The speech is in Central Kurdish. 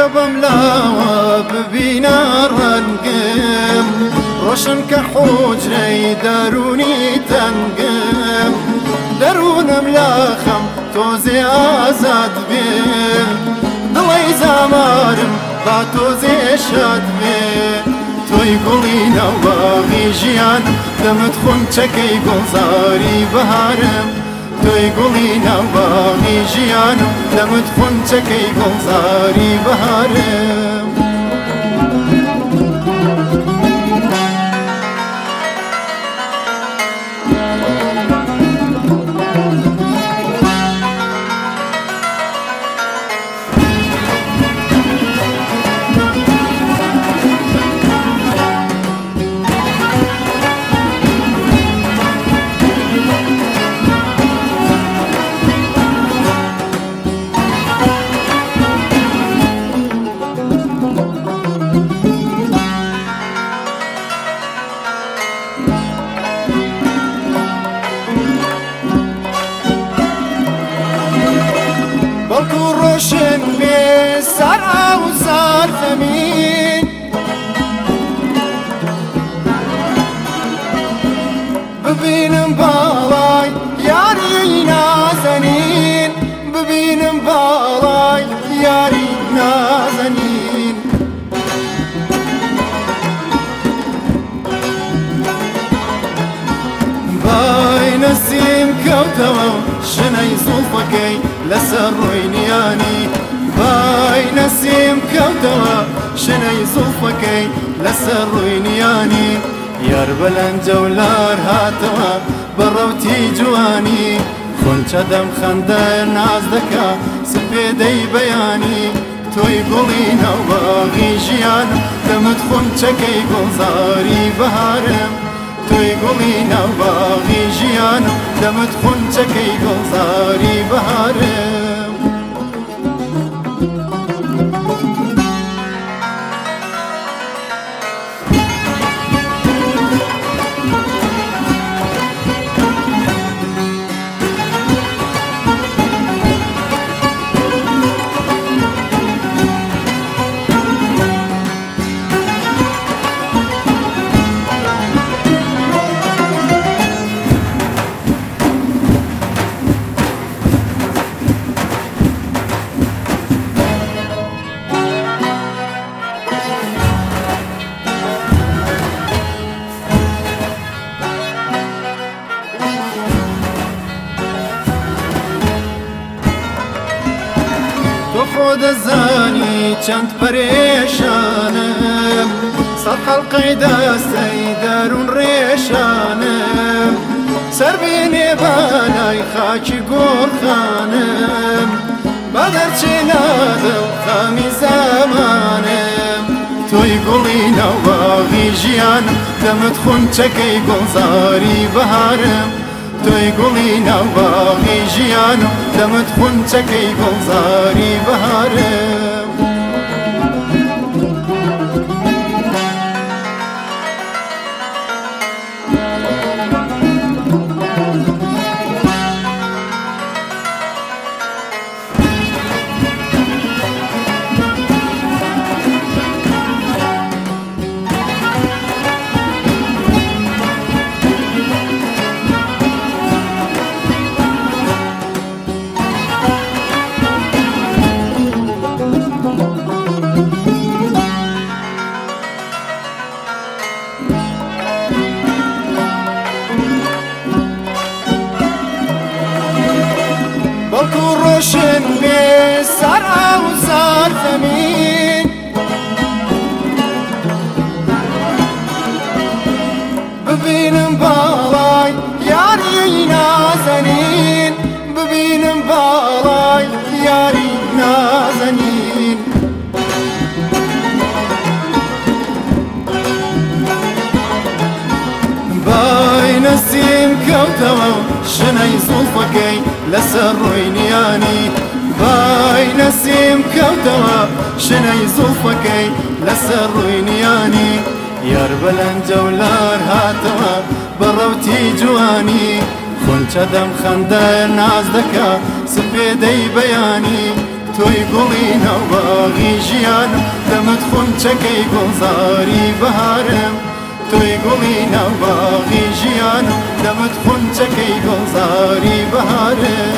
بملاوە ببینە ڕەنگم ڕۆشن کە حوجرەی دەرونی تەنگم دەروونم لە خەم تۆزێ ئازاد بێ دڵی زامارم با تۆزێ شاد بێ تۆی گوڵی نەوباغی ژیان دەمت خونچەکەی گوڵزاری بەهارم تۆی گوڵی نەوباغی ژیانم دەمت خونچەکەی گوڵزاری بەهارم بەڵکو ڕۆشن بێ سەرا و سار زەمین ببینم باڵای یاری نازەنین ببینم باڵای یاری نازەنین بای نەسیم کەوتەوە شنەی زوڵفەکەی لەسەر ڕۆی نیانی بای نەسیم کەوتەوە شنەی زوڵفەکەی لەسەر ڕۆی نیانی یار بەلەنجە و لار هاتەوە بەڕەوتی جوانی خونچە دەم خەندە ناز دەکا سپێدەی بەیانی تۆی گوڵی نەوباغی ژیانم دەمت خونچەکەی گوڵزاری بەهارم تۆی گوڵی نەوباغی ژیانم دەمت خونچەکەی گوڵزاری بەهارم خۆ دەزانی چەند پەرێشانم سەد حەڵقەی دەستەی دەروون ڕێشانم سەربێنێ بالای خاکی گۆڕخانم با دەرچێنە دڵ خامی زەمانم تۆی گوڵی نەوباغی ژیانم دەمت خونچەکەی گوڵزاری بەهارم تۆی گوڵی نەوباغی ژیانم دەمت خونچەکەی گوڵزاری بەهارم بەڵکو ڕۆشن بێ سەرا و سار زەمین ببینم باڵای یاری نازەنین ببینم باڵای یاری نازەنین بای نەسیم کەوتەوە شنەی زوڵفەکەی لەسەر ڕۆی نیانی بای نەسیم کەوتەوە شنەی زوڵفەکەی لەسەر ڕۆی نیانی یار بەلەنجە و لار هاتەوە بەڕەوتی جوانی خونچە دەم خەندە ناز دەکا سپێدەی بەیانی تۆی گوڵی ناوباغی ژیانم دەمت خونچەکەی گوڵزاری بەهارم تۆی گوڵی ناوباغی ژیانم دەمت خونچەکەی گوڵزاری بەهارم